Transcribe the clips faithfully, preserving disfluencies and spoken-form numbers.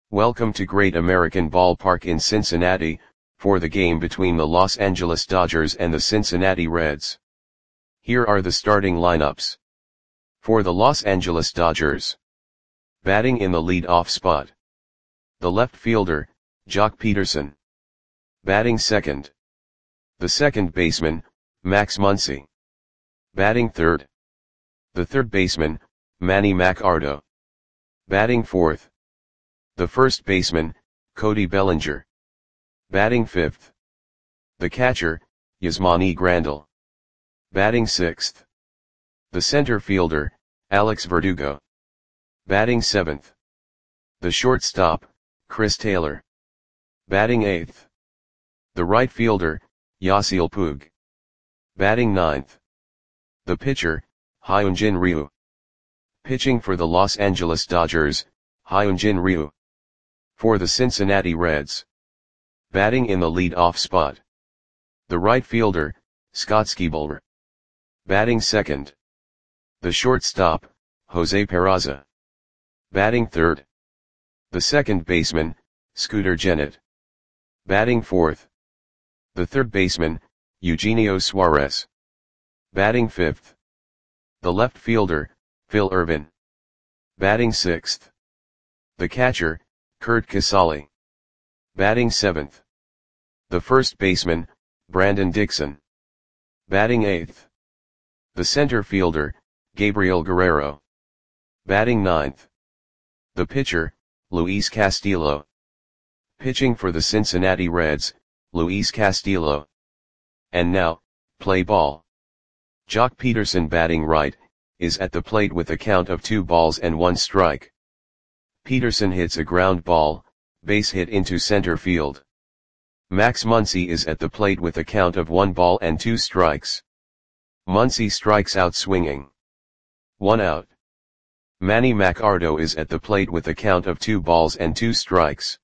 Welcome to Great American Ballpark in Cincinnati, for the game between the Los Angeles Dodgers and the Cincinnati Reds. Here are the starting lineups. For the Los Angeles Dodgers. Batting in the lead-off spot. The left fielder, Joc Pederson. Batting second. The second baseman, Max Muncy. Batting third. The third baseman, Manny Machado. Batting fourth. The first baseman, Cody Bellinger. Batting fifth. The catcher, Yasmani Grandal. Batting sixth. The center fielder, Alex Verdugo. Batting seventh. The shortstop, Chris Taylor. Batting eighth. The right fielder, Yasiel Puig. Batting ninth. The pitcher, Hyunjin Ryu. Pitching for the Los Angeles Dodgers, Hyunjin Ryu. For the Cincinnati Reds. Batting in the lead-off spot. The right fielder, Scott Schebler. Batting second. The shortstop, Jose Peraza. Batting third. The second baseman, Scooter Gennett. Batting fourth. The third baseman, Eugenio Suarez. Batting fifth. The left fielder, Phil Ervin. Batting sixth. The catcher, Curt Casali. Batting seventh. The first baseman, Brandon Dixon. Batting eighth. The center fielder, Gabriel Guerrero. Batting ninth. The pitcher, Luis Castillo. Pitching for the Cincinnati Reds, Luis Castillo. And now, play ball. Joc Pederson, batting right, is at the plate with a count of two balls and one strike. Pederson hits a ground ball, base hit into center field. Max Muncy is at the plate with a count of one ball and two strikes. Muncy strikes out swinging. One out. Manny Machado is at the plate with a count of two balls and two strikes.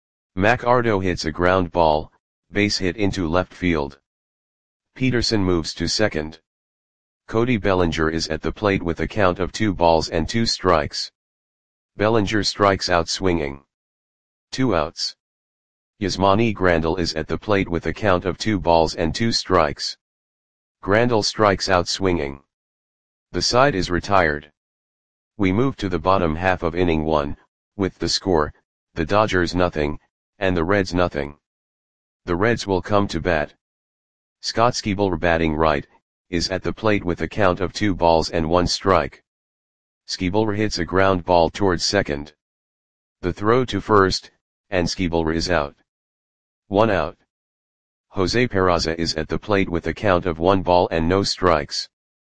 Machado hits a ground ball, base hit into left field. Pederson moves to second. Cody Bellinger is at the plate with a count of two balls and two strikes. Bellinger strikes out swinging. Two outs. Yasmani Grandal is at the plate with a count of two balls and two strikes. Grandal strikes out swinging. The side is retired. We move to the bottom half of inning one, with the score, the Dodgers nothing, and the Reds nothing. The Reds will come to bat. Scott Schebler, batting right, is at the plate with a count of two balls and one strike. Schebler hits a ground ball towards second. The throw to first, and Schebler is out. One out. Jose Peraza is at the plate with a count of one ball and no strikes.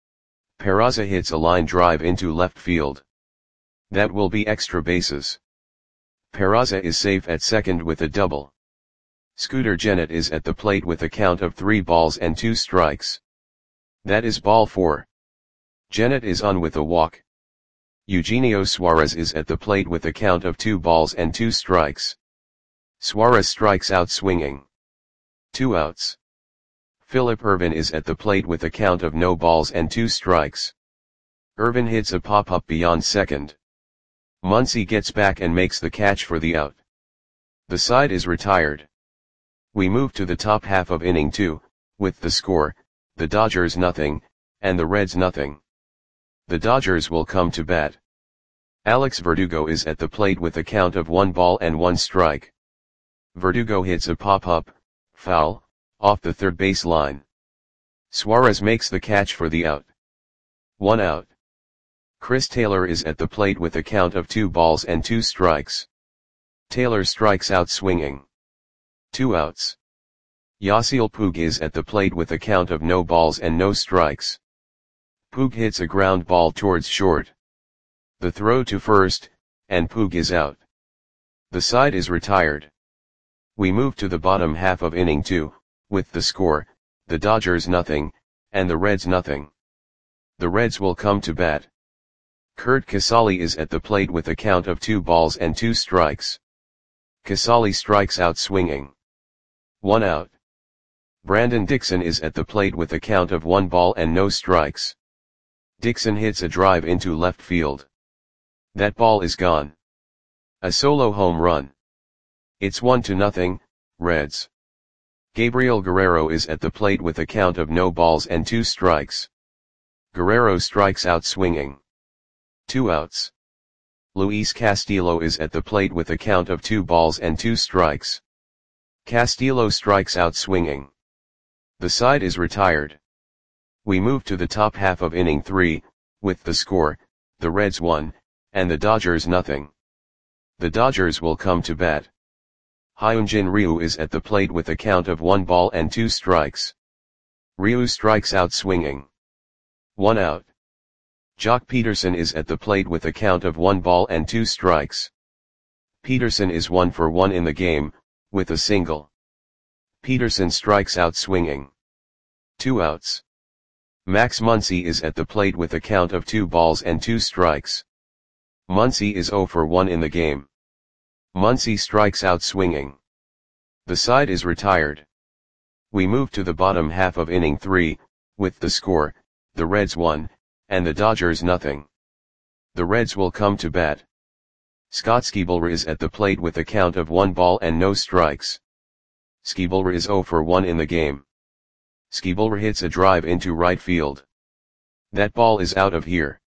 Peraza hits a line drive into left field. That will be extra bases. Peraza is safe at second with a double. Scooter Gennett is at the plate with a count of three balls and two strikes. That is ball four. Gennett is on with a walk. Eugenio Suarez is at the plate with a count of two balls and two strikes. Suarez strikes out swinging. Two outs. Philip Ervin is at the plate with a count of no balls and two strikes. Ervin hits a pop-up beyond second. Muncy gets back and makes the catch for the out. The side is retired. We move to the top half of inning two, with the score, the Dodgers nothing, and the Reds nothing. The Dodgers will come to bat. Alex Verdugo is at the plate with a count of one ball and one strike. Verdugo hits a pop-up, foul, off the third base line. Suarez makes the catch for the out. One out. Chris Taylor is at the plate with a count of two balls and two strikes. Taylor strikes out swinging. Two outs. Yasiel Puig is at the plate with a count of no balls and no strikes. Puig hits a ground ball towards short. The throw to first, and Puig is out. The side is retired. We move to the bottom half of inning two, with the score, the Dodgers nothing, and the Reds nothing. The Reds will come to bat. Curt Casali is at the plate with a count of two balls and two strikes. Casali strikes out swinging. One out. Brandon Dixon is at the plate with a count of one ball and no strikes. Dixon hits a drive into left field. That ball is gone. A solo home run. It's one to nothing, Reds. Gabriel Guerrero is at the plate with a count of no balls and two strikes. Guerrero strikes out swinging. Two outs. Luis Castillo is at the plate with a count of two balls and two strikes. Castillo strikes out swinging. The side is retired. We move to the top half of inning three, with the score, the Reds one, and the Dodgers nothing. The Dodgers will come to bat. Hyunjin Ryu is at the plate with a count of one ball and two strikes. Ryu strikes out swinging. One out. Jock Peterson is at the plate with a count of one ball and two strikes. Peterson is one for one in the game, with a single. Peterson strikes out swinging. Two outs. Max Muncy is at the plate with a count of two balls and two strikes. Muncy is zero for one in the game. Muncy strikes out swinging. The side is retired. We move to the bottom half of inning three, with the score, the Reds one, and the Dodgers nothing. The Reds will come to bat. Scott Skibalra is at the plate with a count of one ball and no strikes. Skibalra is zero for one in the game. Skibalra hits a drive into right field. That ball is out of here.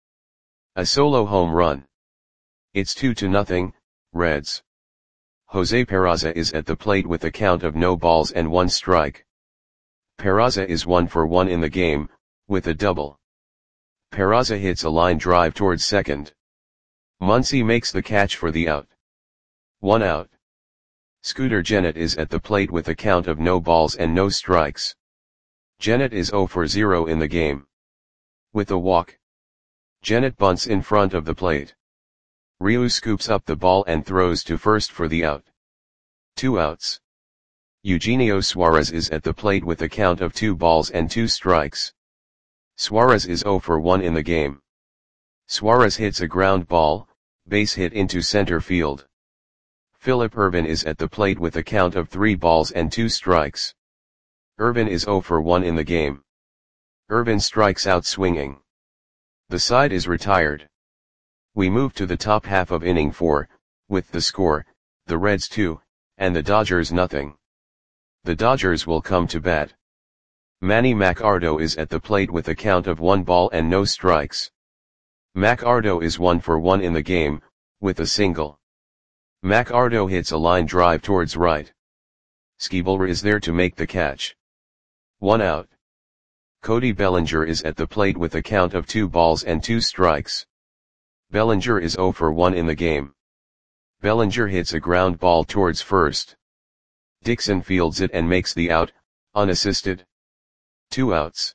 A solo home run. It's two to nothing, Reds. Jose Peraza is at the plate with a count of no balls and one strike. Peraza is one for one in the game, with a double. Peraza hits a line drive towards second. Muncy makes the catch for the out. One out. Scooter Gennett is at the plate with a count of no balls and no strikes. Gennett is zero for zero in the game. With a walk. Gennett bunts in front of the plate. Ryu scoops up the ball and throws to first for the out. Two outs. Eugenio Suarez is at the plate with a count of two balls and two strikes. Suarez is zero for one in the game. Suarez hits a ground ball, base hit into center field. Philip Ervin is at the plate with a count of three balls and two strikes. Ervin is zero for one in the game. Ervin strikes out swinging. The side is retired. We move to the top half of inning four, with the score, the Reds two, and the Dodgers nothing. The Dodgers will come to bat. Manny Macardo is at the plate with a count of one ball and no strikes. Macardo is one for one in the game, with a single. Macardo hits a line drive towards right. Skibalra is there to make the catch. One out. Cody Bellinger is at the plate with a count of two balls and two strikes. Bellinger is zero for one in the game. Bellinger hits a ground ball towards first. Dixon fields it and makes the out, unassisted. Two outs.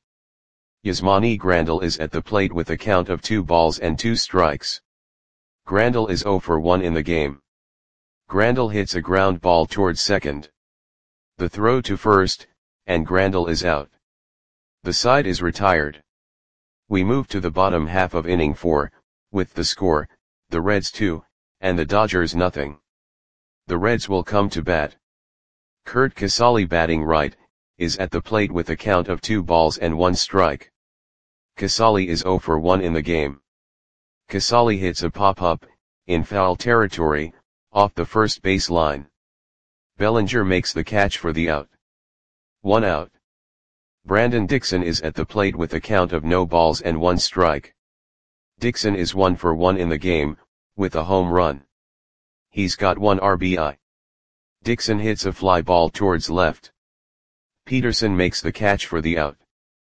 Yasmani Grandal is at the plate with a count of two balls and two strikes. Grandal is zero for one in the game. Grandal hits a ground ball towards second. The throw to first, and Grandal is out. The side is retired. We move to the bottom half of inning four, with the score, the Reds two, and the Dodgers nothing. The Reds will come to bat. Curt Casali batting right, is at the plate with a count of two balls and one strike. Casali is zero for one in the game. Casali hits a pop-up, in foul territory, off the first base line. Bellinger makes the catch for the out. One out. Brandon Dixon is at the plate with a count of no balls and one strike. Dixon is one for one in the game, with a home run. He's got one R B I. Dixon hits a fly ball towards left. Peterson makes the catch for the out.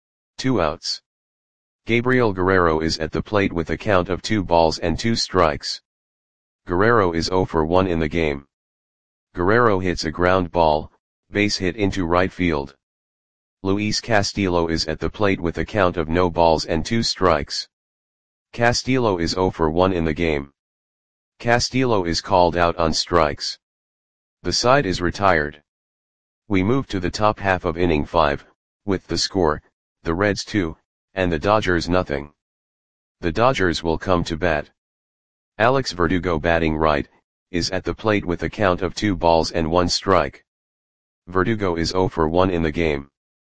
Two outs. Gabriel Guerrero is at the plate with a count of two balls and two strikes. Guerrero is zero for one in the game. Guerrero hits a ground ball, base hit into right field. Luis Castillo is at the plate with a count of no balls and two strikes. Castillo is zero for one in the game. Castillo is called out on strikes. The side is retired. We move to the top half of inning five, with the score, the Reds two, and the Dodgers nothing. The Dodgers will come to bat. Alex Verdugo batting right, is at the plate with a count of two balls and one strike. Verdugo is zero for one in the game.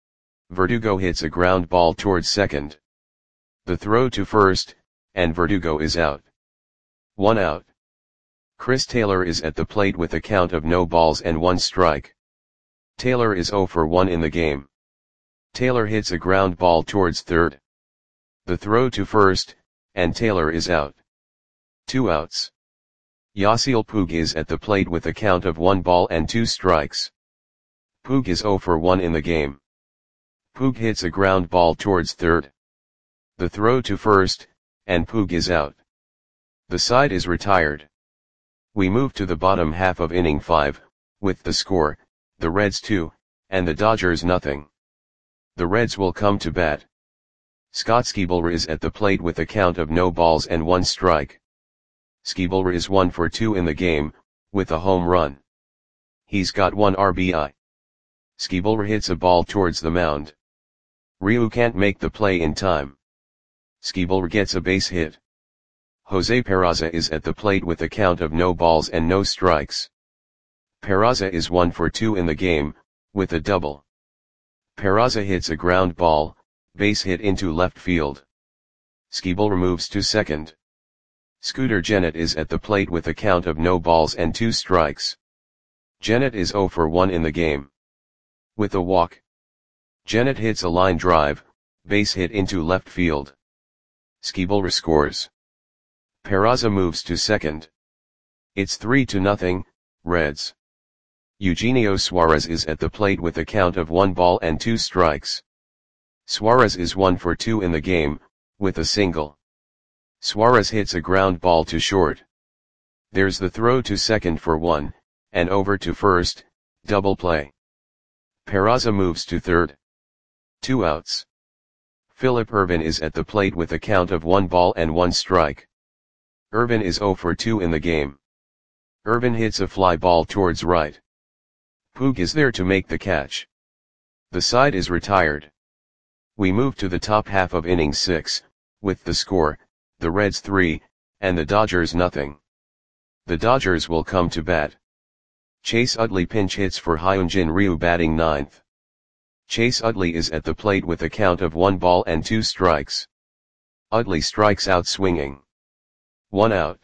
Verdugo hits a ground ball towards second. The throw to first, and Verdugo is out. One out. Chris Taylor is at the plate with a count of no balls and one strike. Taylor is zero for one in the game. Taylor hits a ground ball towards third. The throw to first, and Taylor is out. Two outs. Yasiel Puig is at the plate with a count of one ball and two strikes. Puig is zero for one in the game. Puig hits a ground ball towards third. The throw to first, and Puig is out. The side is retired. We move to the bottom half of inning five, with the score, the Reds two, and the Dodgers nothing. The Reds will come to bat. Scott Schebler is at the plate with a count of no balls and one strike. Schebler is one for two in the game, with a home run. He's got one R B I. Schebler hits a ball towards the mound. Ryu can't make the play in time. Schebler gets a base hit. Jose Peraza is at the plate with a count of no balls and no strikes. Peraza is one for two in the game, with a double. Peraza hits a ground ball, base hit into left field. Schebler moves to second. Scooter Gennett is at the plate with a count of no balls and two strikes. Gennett is zero for one in the game. With a walk. Gennett hits a line drive, base hit into left field. Schebler scores. Peraza moves to second. It's three to nothing, Reds. Eugenio Suarez is at the plate with a count of one ball and two strikes. Suarez is one for two in the game, with a single. Suarez hits a ground ball to short. There's the throw to second for one, and over to first, double play. Peraza moves to third. Two outs. Phillip Ervin is at the plate with a count of one ball and one strike. Ervin is zero for two in the game. Ervin hits a fly ball towards right. Puig is there to make the catch. The side is retired. We move to the top half of inning six, with the score, the Reds three, and the Dodgers nothing. The Dodgers will come to bat. Chase Utley pinch hits for Hyunjin Ryu batting ninth. Chase Utley is at the plate with a count of one ball and two strikes. Utley strikes out swinging. One out.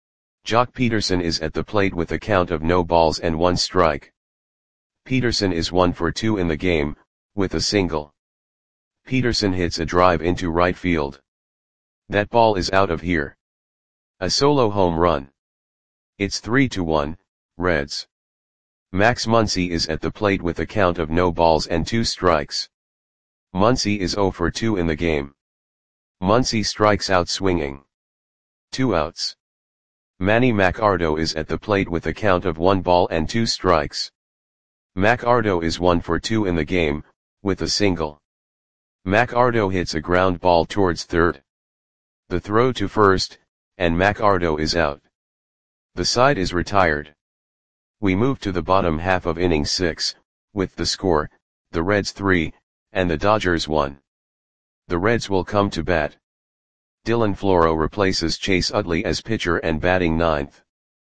Jock Peterson is at the plate with a count of no balls and one strike. Peterson is one for two in the game, with a single. Peterson hits a drive into right field. That ball is out of here. A solo home run. It's three to one, Reds. Max Muncy is at the plate with a count of no balls and two strikes. Muncy is zero for two in the game. Muncy strikes out swinging. Two outs. Manny Machado is at the plate with a count of one ball and two strikes. Machado is one for two in the game, with a single. Machado hits a ground ball towards third. The throw to first, and Machado is out. The side is retired. We move to the bottom half of inning six, with the score, the Reds three, and the Dodgers one. The Reds will come to bat. Dylan Floro replaces Chase Utley as pitcher and batting ninth.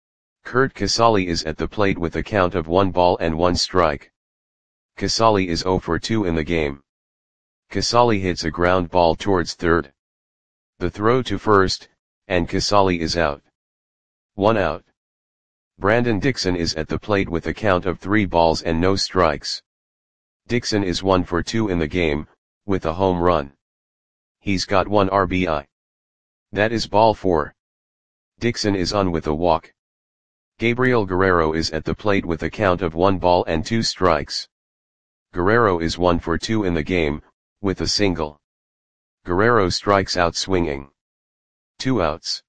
Curt Casali is at the plate with a count of one ball and one strike. Casali is zero for two in the game. Casali hits a ground ball towards third. The throw to first, and Casali is out. One out. Brandon Dixon is at the plate with a count of three balls and no strikes. Dixon is one for two in the game, with a home run. He's got one R B I. That is ball four. Dixon is on with a walk. Gabriel Guerrero is at the plate with a count of one ball and two strikes. Guerrero is one for two in the game, with a single. Guerrero strikes out swinging. Two outs.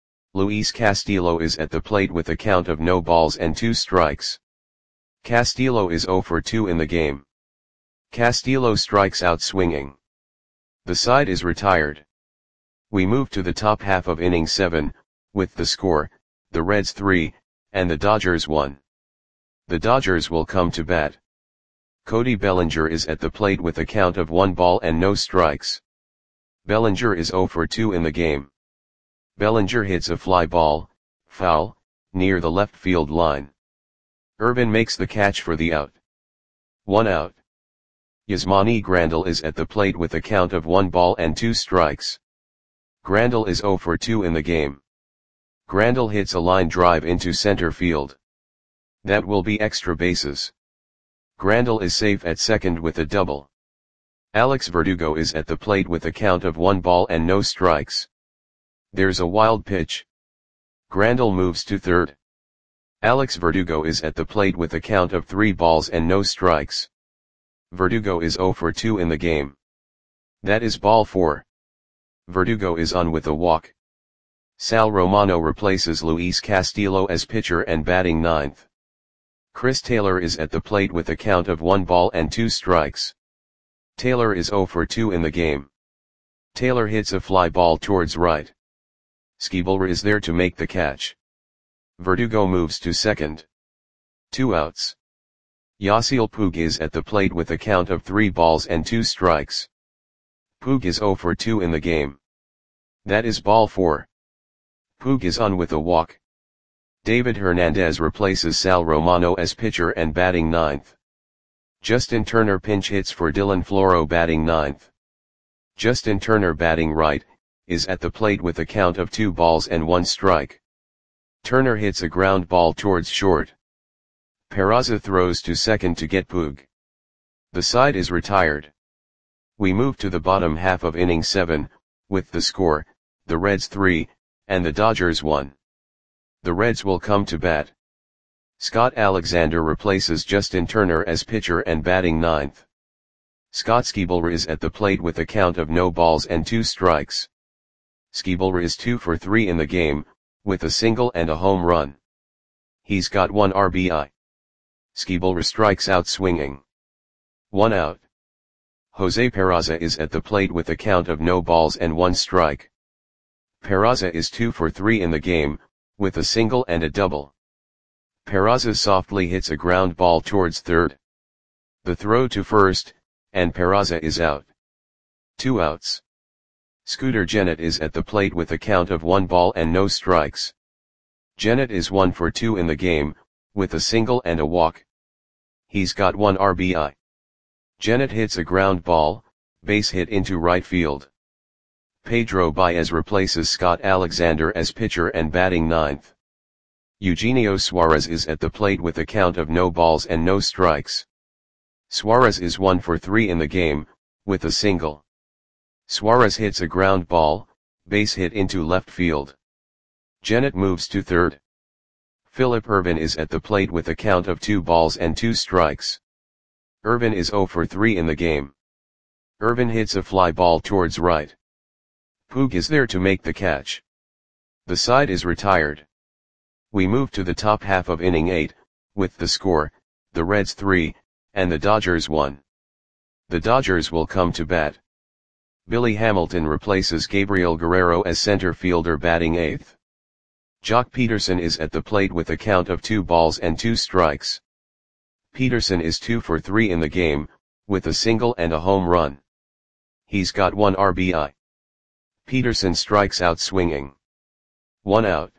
Luis Castillo is at the plate with a count of no balls and two strikes. Castillo is zero for two in the game. Castillo strikes out swinging. The side is retired. We move to the top half of inning seven, with the score, the Reds three, and the Dodgers one. The Dodgers will come to bat. Cody Bellinger is at the plate with a count of one ball and no strikes. Bellinger is zero for two in the game. Bellinger hits a fly ball, foul, near the left field line. Irvin makes the catch for the out. One out. Yasmani Grandal is at the plate with a count of one ball and two strikes. Grandal is zero for two in the game. Grandal hits a line drive into center field. That will be extra bases. Grandal is safe at second with a double. Alex Verdugo is at the plate with a count of one ball and no strikes. There's a wild pitch. Grandal moves to third. Alex Verdugo is at the plate with a count of three balls and no strikes. Verdugo is zero for two in the game. That is ball four. Verdugo is on with a walk. Sal Romano replaces Luis Castillo as pitcher and batting ninth. Chris Taylor is at the plate with a count of one ball and two strikes. Taylor is zero for two in the game. Taylor hits a fly ball towards right. Schebler is there to make the catch. Verdugo moves to second. Two outs. Yasiel Puig is at the plate with a count of three balls and two strikes. Puig is zero for two in the game. That is ball four. Puig is on with a walk. David Hernandez replaces Sal Romano as pitcher and batting ninth. Justin Turner pinch hits for Dylan Floro batting ninth. Justin Turner batting right, is at the plate with a count of two balls and one strike. Turner hits a ground ball towards short. Peraza throws to second to get Puig. The side is retired. We move to the bottom half of inning seven, with the score, the Reds three, and the Dodgers one. The Reds will come to bat. Scott Alexander replaces Justin Turner as pitcher and batting ninth. Scott Schebler is at the plate with a count of no balls and two strikes. Schebler is two for three in the game, with a single and a home run. He's got one R B I. Schebler strikes out swinging. One out. Jose Peraza is at the plate with a count of no balls and one strike. Peraza is two for three in the game, with a single and a double. Peraza softly hits a ground ball towards third. The throw to first, and Peraza is out. Two outs. Scooter Gennett is at the plate with a count of one ball and no strikes. Gennett is one for two in the game, with a single and a walk. He's got one R B I. Gennett hits a ground ball, base hit into right field. Pedro Baez replaces Scott Alexander as pitcher and batting ninth. Eugenio Suarez is at the plate with a count of no balls and no strikes. Suarez is one for three in the game, with a single. Suarez hits a ground ball, base hit into left field. Gennett moves to third. Phillip Ervin is at the plate with a count of two balls and two strikes. Ervin is zero for three in the game. Ervin hits a fly ball towards right. Puig is there to make the catch. The side is retired. We move to the top half of inning eight, with the score, the Reds three, and the Dodgers one. The Dodgers will come to bat. Billy Hamilton replaces Gabriel Guerrero as center fielder batting eighth. Jock Peterson is at the plate with a count of two balls and two strikes. Peterson is two for three in the game, with a single and a home run. He's got one R B I. Peterson strikes out swinging. One out.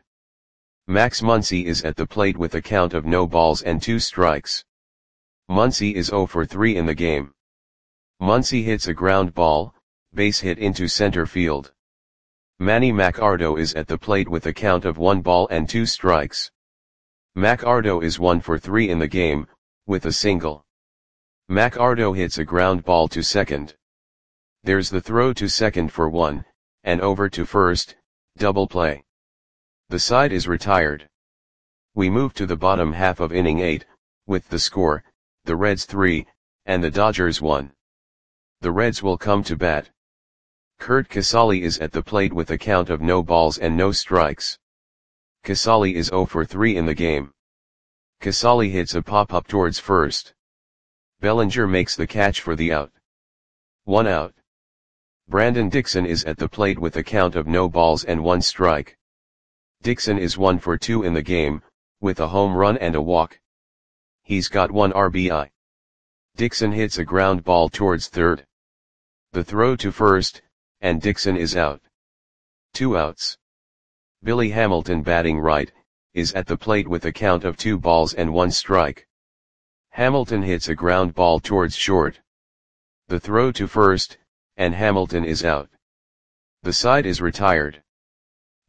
Max Muncy is at the plate with a count of no balls and two strikes. Muncy is zero for three in the game. Muncy hits a ground ball, base hit into center field. Manny Macardo is at the plate with a count of one ball and two strikes. Macardo is one for three in the game, with a single. Macardo hits a ground ball to second. There's the throw to second for one, and over to first, double play. The side is retired. We move to the bottom half of inning eight, with the score, the Reds three, and the Dodgers one. The Reds will come to bat. Curt Casali is at the plate with a count of no balls and no strikes. Casali is zero for three in the game. Casali hits a pop-up towards first. Bellinger makes the catch for the out. One out. Brandon Dixon is at the plate with a count of no balls and one strike. Dixon is one for two in the game, with a home run and a walk. He's got one R B I. Dixon hits a ground ball towards third. The throw to first, and Dixon is out. Two outs. Billy Hamilton batting right, is at the plate with a count of two balls and one strike. Hamilton hits a ground ball towards short. The throw to first, and Hamilton is out. The side is retired.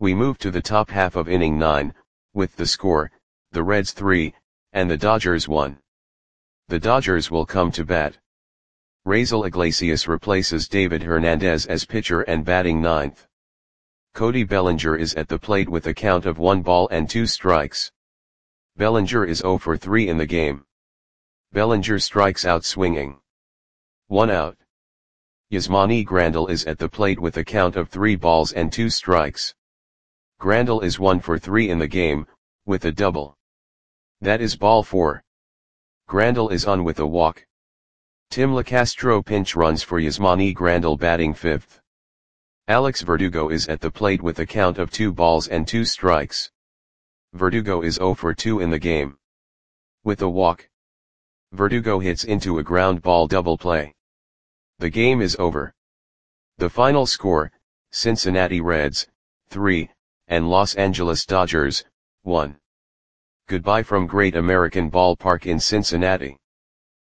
We move to the top half of inning nine, with the score, the Reds three, and the Dodgers one. The Dodgers will come to bat. Raisel Iglesias replaces David Hernandez as pitcher and batting ninth. Cody Bellinger is at the plate with a count of one ball and two strikes. Bellinger is zero for three in the game. Bellinger strikes out swinging. One out. Yasmani Grandal is at the plate with a count of three balls and two strikes. Grandal is one for three in the game, with a double. That is ball four. Grandal is on with a walk. Tim LaCastro pinch runs for Yasmani Grandal batting fifth. Alex Verdugo is at the plate with a count of two balls and two strikes. Verdugo is zero for two in the game. With a walk, Verdugo hits into a ground ball double play. The game is over. The final score, Cincinnati Reds, three, and Los Angeles Dodgers, one. Goodbye from Great American Ballpark in Cincinnati.